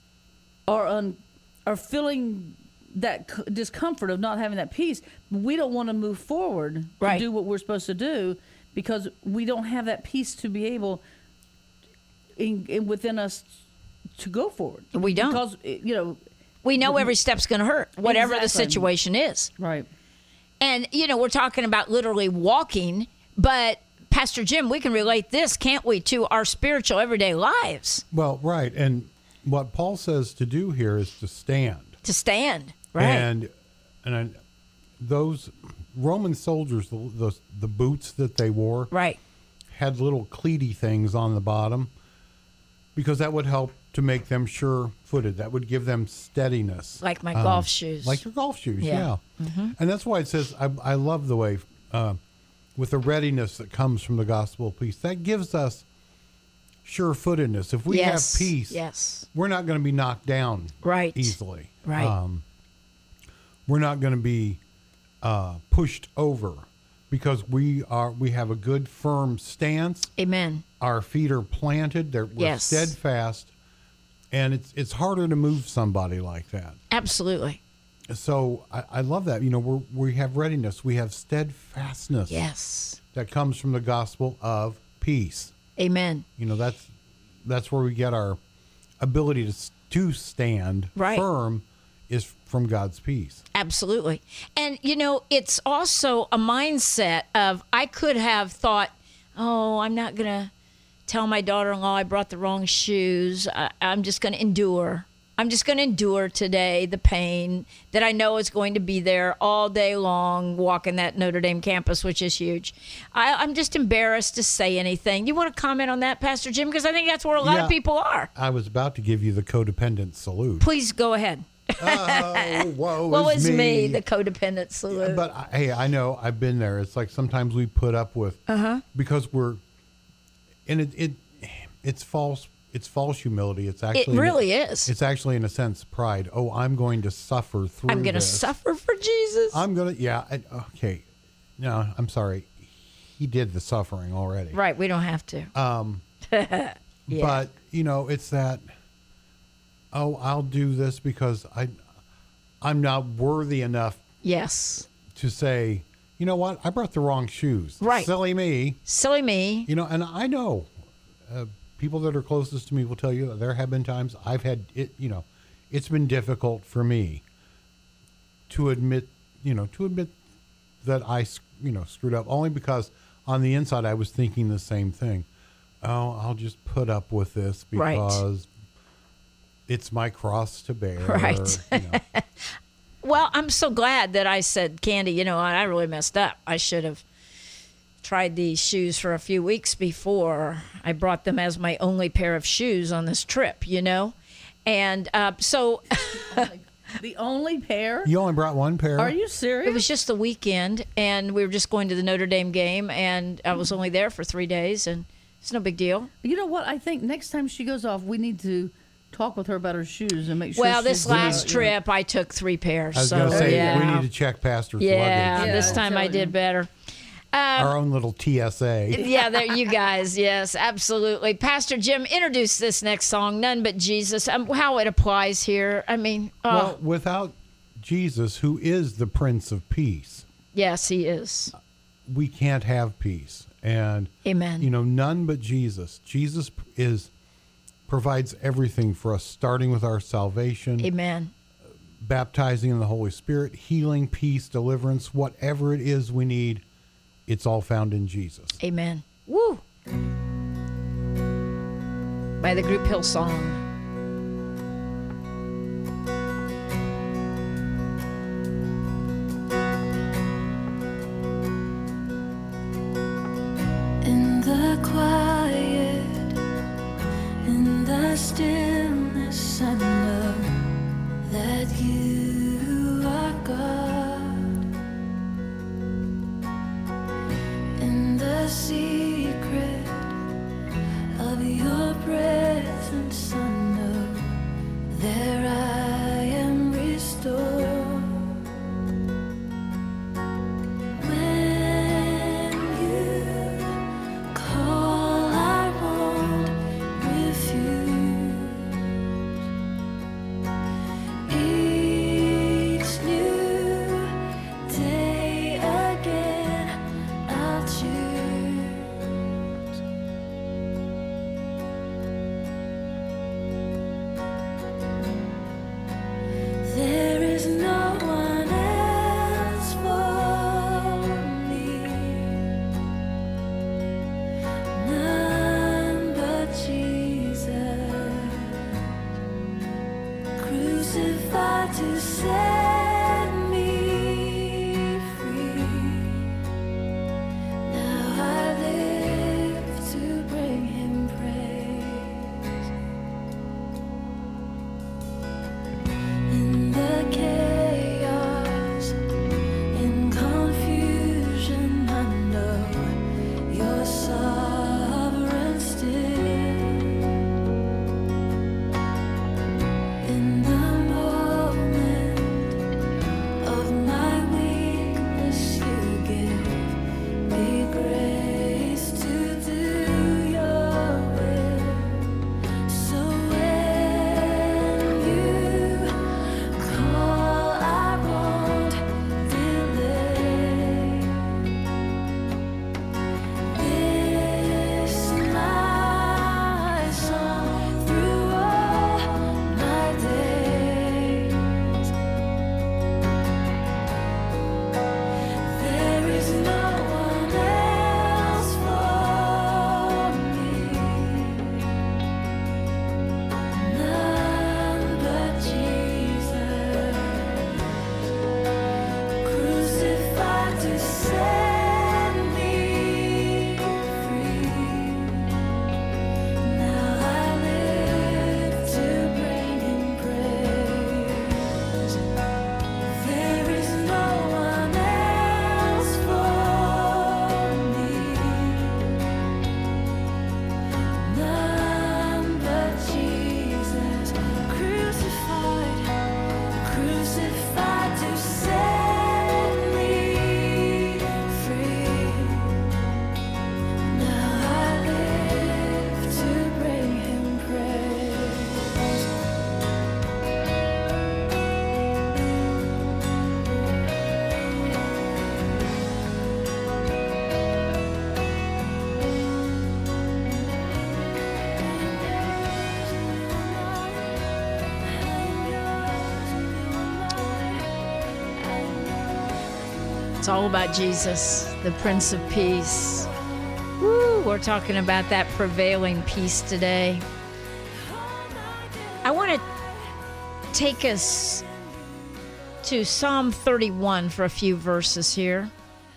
are un, are feeling that c- discomfort of not having that peace, we don't want to move forward Right. to do what we're supposed to do because we don't have that peace to be able in, in within us to go forward. We don't. Because, you know, We know every step's going to hurt, whatever the Exactly. situation is. right. And, you know, we're talking about literally walking, but Pastor Jim, we can relate this, can't we, to our spiritual everyday lives? Well, right. And what Paul says to do here is to stand. To stand, right? And and I, those Roman soldiers, the, the the boots that they wore, right. had little cleaty things on the bottom because that would help to make them sure-footed. That would give them steadiness. Like my Um, golf shoes. Like your golf shoes, Yeah. yeah. And that's why it says, I, I love the way, uh, with the readiness that comes from the gospel of peace, that gives us sure-footedness. If we Yes, have peace, yes. we're not going to be knocked down Right. easily. Right. Um, we're not going to be uh, pushed over because we are we have a good firm stance. Amen. Our feet are planted. They're we're Yes. steadfast, and it's it's harder to move somebody like that. Absolutely. So I, I love that. You know, we we have readiness. We have steadfastness. Yes. That comes from the gospel of peace. Amen. You know, that's that's where we get our ability to s- to stand Right. firm is from God's peace. Absolutely. And, you know, it's also a mindset of I could have thought, oh, I'm not going to tell my daughter-in-law I brought the wrong shoes. I, I'm just going to endure. I'm just going to endure today the pain that I know is going to be there all day long walking that Notre Dame campus, which is huge. I, I'm just embarrassed to say anything. You want to comment on that, Pastor Jim? Because I think that's where a lot Yeah. of people are. I was about to give you the codependent salute. Please go ahead. Oh, woe What is was me, me, the codependent salute? But I, hey, I know I've been there. It's like sometimes we put up with Uh-huh. because we're, and it it it's false. It's false humility. It's It actually really is. It's actually in a sense pride. Oh, I'm going to suffer through. I'm going to this. suffer for Jesus. I'm gonna. Yeah. I, okay. No, I'm sorry. He did the suffering already. right. We don't have to. Um, Yeah. But you know, it's that. Oh, I'll do this because I, I'm not worthy enough Yes. to say, you know what? I brought the wrong shoes. Right. Silly me. Silly me. You know, and I know uh, people that are closest to me will tell you that there have been times I've had it. You know, it's been difficult for me to admit. You know, to admit that I, s- you know, screwed up only because on the inside I was thinking the same thing. Oh, I'll just put up with this Right. because It's my cross to bear. Right. You know. Well, I'm so glad that I said, Candy, you know, I really messed up. I should have tried these shoes for a few weeks before I brought them as my only pair of shoes on this trip, you know? And uh, so The only pair? You only brought one pair? Are you serious? it was just the weekend, and we were just going to the Notre Dame game, and I was only there for three days, and it's no big deal. You know what? I think next time she goes off, we need to talk with her about her shoes and make sure. Well, this she's, last uh, trip, I took three pairs. I was so, going to say, yeah. we need to check Pastor's Yeah, luggage. Yeah, this I'm time I telling did you. better. Our own little T S A. Yeah, there you guys. Yes, absolutely. Pastor Jim, introduce this next song, None But Jesus, um, how it applies here. I mean, oh, Well, without Jesus, who is the Prince of Peace, yes, he is. we can't have peace. And, Amen. you know, none but Jesus. Jesus is provides everything for us, starting with our salvation, Amen. baptizing in the Holy Spirit, healing, peace, deliverance, whatever it is we need, it's all found in Jesus. Amen. Woo. By the group Hillsong. In the quiet, in the stillness, I know that you are God. In the secret of your presence, I know there I am restored. When you call, I won't refuse. Each new day again, I'll choose. There is no one else for me, none but Jesus, crucified to set me free. Now I live to bring Him praise. In the chaos, in confusion, I know you're sovereign still. In the moment of my weakness, you give me grace to do your will. So when you call, I won't delay. This my song through all my days. There is no one else for me, none but Jesus, crucified to set me free. Now I live to bring Him praise. There is no one else for me, none but Jesus, crucified, crucified to set me free. Now I live to bring Him praise. It's all about Jesus, the Prince of Peace. Woo, we're talking about that prevailing peace today. I want to take us to Psalm thirty-one for a few verses here,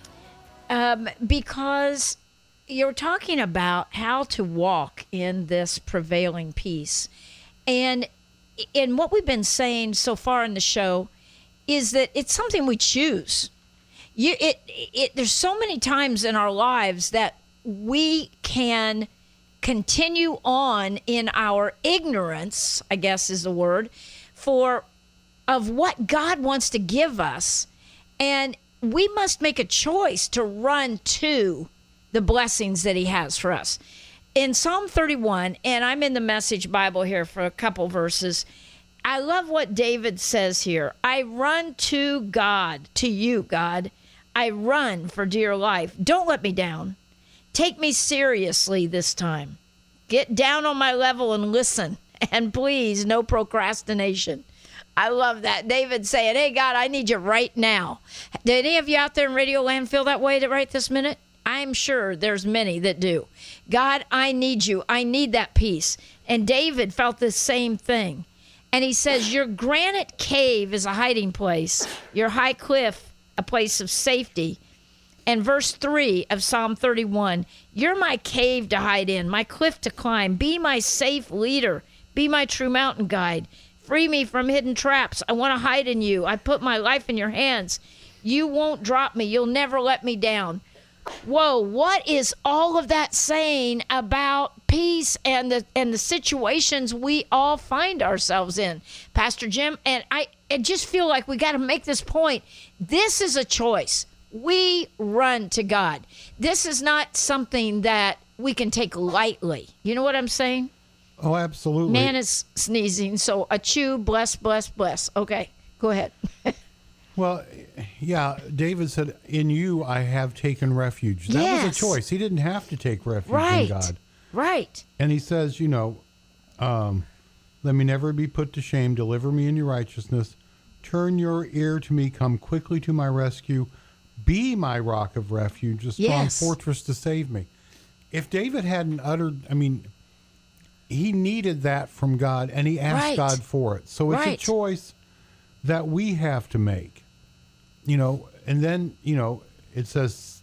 um, because you're talking about how to walk in this prevailing peace. And in what we've been saying so far in the show is that it's something we choose. You, it, it, there's so many times in our lives that we can continue on in our ignorance, I guess is the word, for of what God wants to give us. And we must make a choice to run to the blessings that he has for us. In Psalm thirty-one, and I'm in the Message Bible here for a couple verses, I love what David says here. I run to God, to you, God. I run for dear life. Don't let me down. Take me seriously this time. Get down on my level and listen. And please, no procrastination. I love that. David saying, hey, God, I need you right now. Did any of you out there in Radio Land feel that way right this minute? I'm sure there's many that do. God, I need you. I need that peace. And David felt the same thing. And he says, your granite cave is a hiding place. Your high cliff, a place of safety. And verse three of Psalm thirty-one, you're my cave to hide in, my cliff to climb. Be my safe leader. Be my true mountain guide. Free me from hidden traps. I want to hide in you. I put my life in your hands. You won't drop me. You'll never let me down. Whoa, what is all of that saying about peace and the and the situations we all find ourselves in, Pastor Jim? And I, I just feel like we got to make this point. This is a choice. We run to God. This is not something that we can take lightly. You know what I'm saying? Oh, absolutely. Man is sneezing, so a chew, bless, bless, bless. Okay, go ahead. Well, yeah, David said, in you I have taken refuge. That Yes. was a choice. He didn't have to take refuge Right, in God. right. And he says, you know, um, let me never be put to shame. Deliver me in your righteousness. Turn your ear to me. Come quickly to my rescue. Be my rock of refuge, a strong Yes. fortress to save me. If David hadn't uttered, I mean, he needed that from God, and he asked Right. God for it. So it's Right. a choice that we have to make. You know, and then, you know, it says,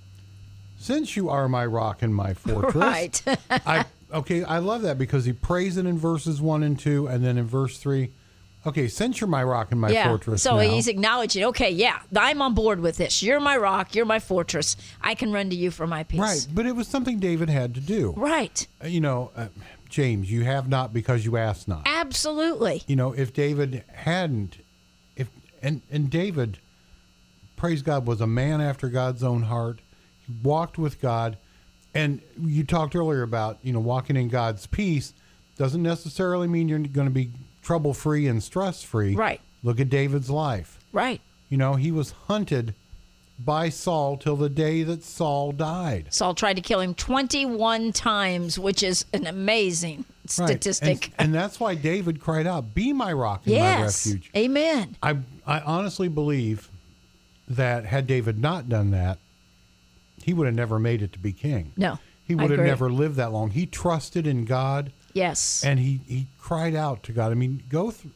since you are my rock and my fortress. Right. I okay, I love that because he prays it in verses one and two, and then in verse three, okay, since you're my rock and my yeah. fortress. So now, he's acknowledging, okay, yeah, I'm on board with this. You're my rock. You're my fortress. I can run to you for my peace. right, but it was something David had to do. Right. Uh, You know, uh, James, you have not because you ask not. Absolutely. You know, if David hadn't, if and and David, praise God, was a man after God's own heart. He walked with God, and you talked earlier about, you know, walking in God's peace doesn't necessarily mean you're going to be trouble-free and stress-free. Right. Look at David's life. Right. You know, he was hunted by Saul till the day that Saul died. Saul tried to kill him twenty-one times, which is an amazing Right. statistic. And, and that's why David cried out, be my rock and my yes. refuge. Amen. I I honestly believe that had David not done that, he would have never made it to be king. No. He I would have agree. never lived that long. He trusted in God, Yes. and he, he cried out to God. I mean, go through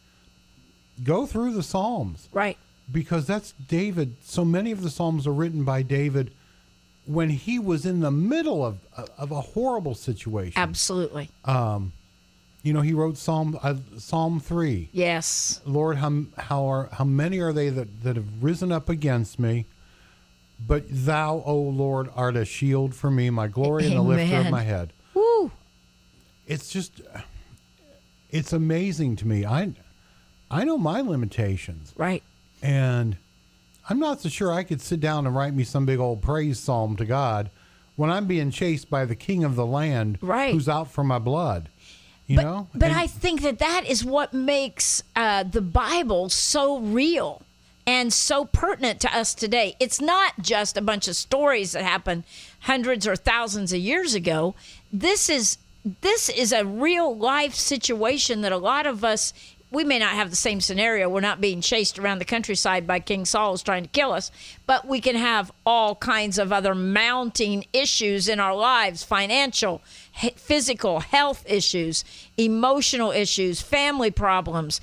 go through the Psalms, right. because that's David. So many of the Psalms are written by David when he was in the middle of of a horrible situation. Absolutely. You know, he wrote Psalm uh, Psalm three. yes. Lord, how how are how many are they that, that have risen up against me? But thou, O Lord, art a shield for me, my glory and the lifter of Amen. my head. Woo. It's just, it's amazing to me. I, I know my limitations, Right. and I'm not so sure I could sit down and write me some big old praise psalm to God when I'm being chased by the king of the land, Right. who's out for my blood. You but, know, But And- I think that that is what makes uh, the Bible so real and so pertinent to us today. It's not just a bunch of stories that happened hundreds or thousands of years ago. This is this is a real life situation that a lot of us, we may not have the same scenario. We're not being chased around the countryside by King Saul who's trying to kill us, but we can have all kinds of other mounting issues in our lives, financial, he- physical, health issues, emotional issues, family problems,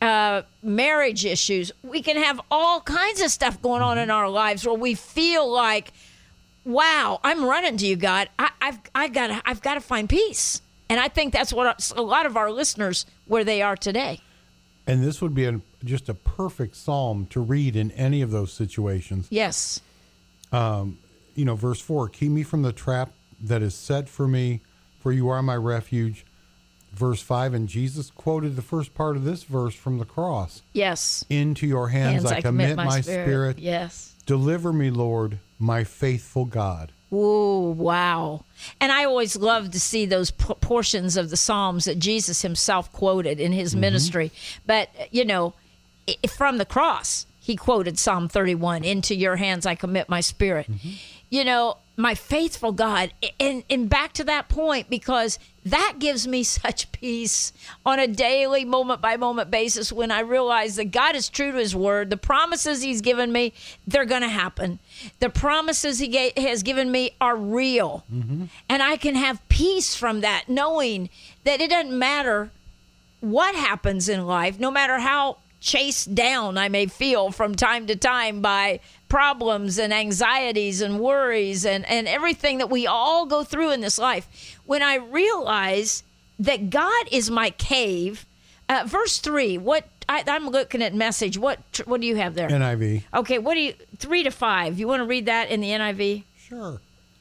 uh, marriage issues. We can have all kinds of stuff going on in our lives where we feel like, wow, I'm running to you, God. I, I've I got to I've got to find peace, and I think that's what a lot of our listeners where they are today. And this would be a, just a perfect psalm to read in any of those situations. Yes. Um, you know, verse four: keep me from the trap that is set for me, for you are my refuge. Verse five, and Jesus quoted the first part of this verse from the cross. Yes. Into your hands, hands I, I commit, commit my, my spirit. spirit. Yes. Deliver me, Lord, my faithful God. Ooh, wow. And I always love to see those p- portions of the Psalms that Jesus himself quoted in his mm-hmm. ministry. But, you know, I- from the cross, he quoted Psalm thirty-one, into your hands I commit my spirit. Mm-hmm. You know, my faithful God. And, and back to that point, because that gives me such peace on a daily, moment by moment basis when I realize that God is true to his word. The promises he's given me, they're going to happen. The promises he ga- has given me are real. Mm-hmm. And I can have peace from that, knowing that it doesn't matter what happens in life, no matter how chased down I may feel from time to time by problems and anxieties and worries and, and everything that we all go through in this life. When I realize that God is my cave, uh, verse three, what I, I'm looking at message. What what do you have there? N I V. Okay, what do you, three to five. You want to read that in the N I V? Sure.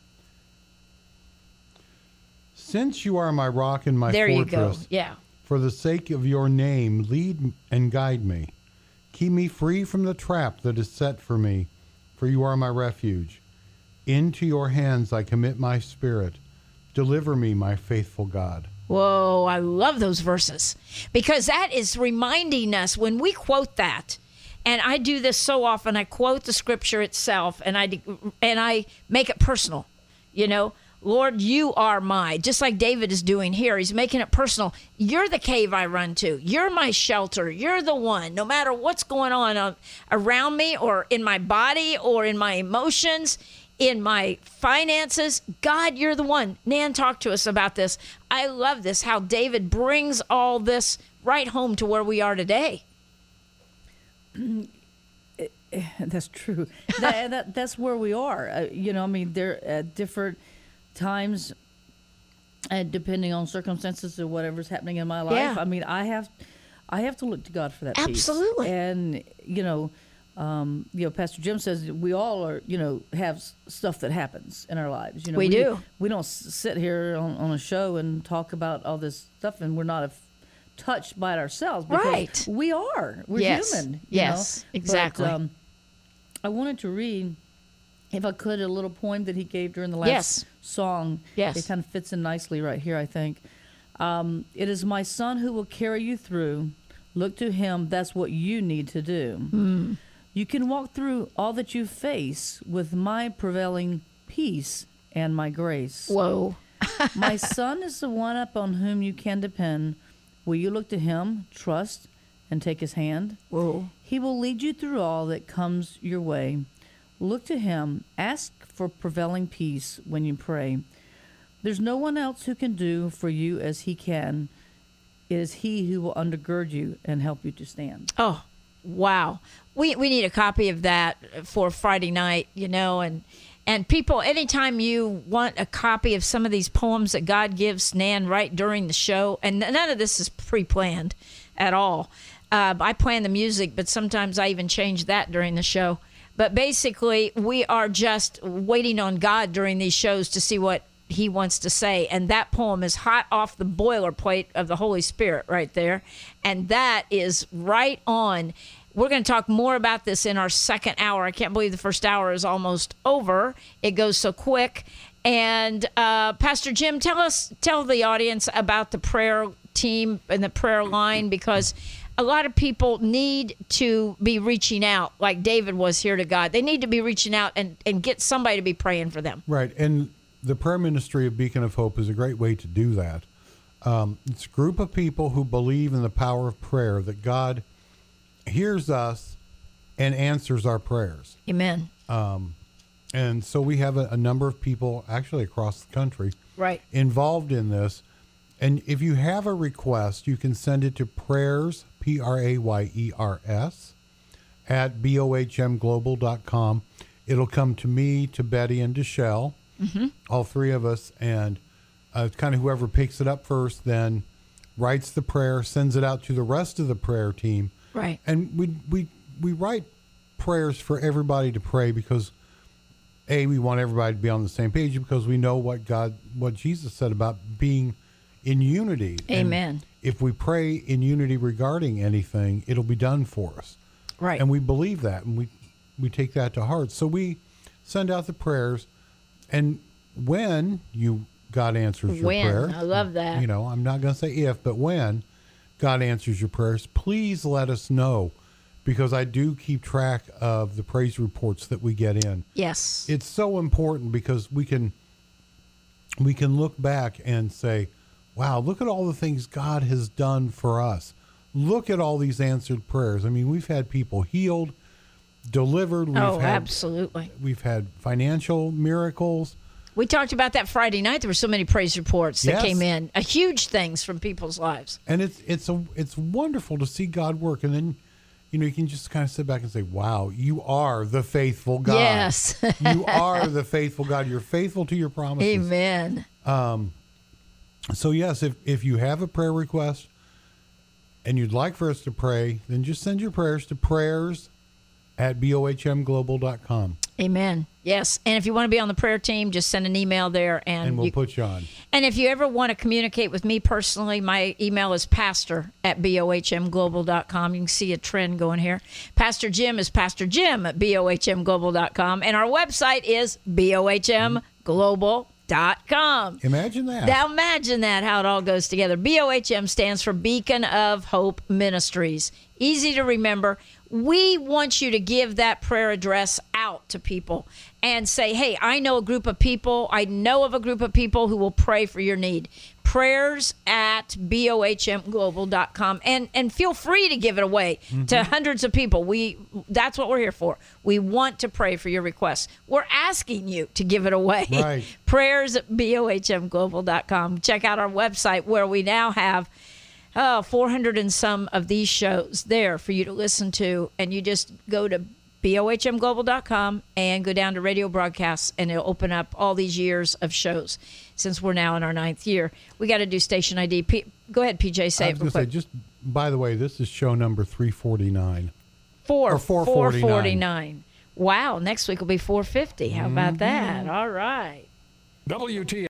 Since you are my rock and my there fortress. There you go, yeah. For the sake of your name, lead and guide me. Keep me free from the trap that is set for me, for you are my refuge. Into your hands I commit my spirit. Deliver me, my faithful God. Whoa, I love those verses, because that is reminding us when we quote that, and I do this so often, I quote the scripture itself, and I, and I make it personal, you know. Lord, you are my, just like David is doing here. He's making it personal. You're the cave I run to. You're my shelter. You're the one. No matter what's going on uh, around me or in my body or in my emotions, in my finances, God, you're the one. Nan talked to us about this. I love this, how David brings all this right home to where we are today. That's true. that, that, that's where we are. Uh, you know, I mean, there are different times, uh, depending on circumstances or whatever's happening in my life. Yeah. I mean, I have, I have to look to God for that peace. Absolutely. And you know, um, you know, Pastor Jim says we all are, you know, have s- stuff that happens in our lives. You know, we, we do. We don't s- sit here on, on a show and talk about all this stuff, and we're not a, touched by it ourselves. Because right. We are. We're yes. human. You yes. know? Exactly. But, um, I wanted to read, if I could, a little poem that he gave during the last yes. song. Yes. It kind of fits in nicely right here, I think. Um, it is my son who will carry you through. Look to him. That's what you need to do. Mm. You can walk through all that you face with my prevailing peace and my grace. Whoa. My son is the one upon whom you can depend. Will you look to him, trust, and take his hand? Whoa. He will lead you through all that comes your way. Look to him. Ask for prevailing peace when you pray. There's no one else who can do for you as he can. It is he who will undergird you and help you to stand. Oh, wow. We we need a copy of that for Friday night, you know, and and people, anytime you want a copy of some of these poems that God gives Nan right during the show, and none of this is pre-planned at all. Uh, I plan the music, but sometimes I even change that during the show. But basically, we are just waiting on God during these shows to see what he wants to say. And that poem is hot off the boilerplate of the Holy Spirit right there. And that is right on. We're going to talk more about this in our second hour. I can't believe the first hour is almost over. It goes so quick. And uh, Pastor Jim, tell us, tell the audience about the prayer team and the prayer line, because a lot of people need to be reaching out like David was here to God. They need to be reaching out and, and get somebody to be praying for them. Right. And the prayer ministry of Beacon of Hope is a great way to do that. Um, it's a group of people who believe in the power of prayer, that God hears us and answers our prayers. Amen. Um, and so we have a, a number of people actually across the country right. involved in this. And if you have a request, you can send it to prayers, P R A Y E R S, at B O H M global dot com. It'll come to me, to Betty, and to Shell, mm-hmm. all three of us. And uh, kind of whoever picks it up first then writes the prayer, sends it out to the rest of the prayer team. Right. And we we we write prayers for everybody to pray because, A, we want everybody to be on the same page because we know what God, what Jesus said about being in unity. Amen. And if we pray in unity regarding anything, it'll be done for us. Right. And we believe that, and we, we take that to heart. So we send out the prayers, and when you God answers your when. prayer. I love that. You know, I'm not going to say if, but when God answers your prayers, please let us know, because I do keep track of the praise reports that we get in. Yes. It's so important because we can we can look back and say, wow, look at all the things God has done for us. Look at all these answered prayers. I mean, we've had people healed, delivered. We've oh, had, absolutely. We've had financial miracles. We talked about that Friday night. There were so many praise reports that Yes. came in, a huge things from people's lives. And it's it's a it's wonderful to see God work. And then, you know, you can just kind of sit back and say, wow, you are the faithful God. Yes. You are the faithful God. You're faithful to your promises. Amen. So, yes, if, if you have a prayer request and you'd like for us to pray, then just send your prayers to prayers at B O H M global dot com. Amen. Yes. And if you want to be on the prayer team, just send an email there. And, And we'll you, put you on. and if you ever want to communicate with me personally, my email is pastor at B O H M global dot com. You can see a trend going here. Pastor Jim is Pastor Jim at B O H M global dot com. And our website is B O H M global dot com. Imagine that. Now imagine that, how it all goes together. B O H M stands for Beacon of Hope Ministries. Easy to remember. We want you to give that prayer address out to people and say, hey, I know a group of people, I know of a group of people who will pray for your need. Prayers at B O H M global dot com. And and feel free to give it away mm-hmm. to hundreds of people. We That's what we're here for. We want to pray for your requests. We're asking you to give it away. Right. Prayers at B O H M global dot com. Check out our website where we now have oh, four hundred and some of these shows there for you to listen to. And you just go to B O H M global dot com and go down to radio broadcasts, and it'll open up all these years of shows since we're now in our ninth year. We got to do station I D. P- go ahead, P J, say I it was real going to say, quick. just by the way, this is show number three forty-nine. Four, or four forty-nine. four forty-nine. Wow, next week will be four fifty. How about that? All right. W T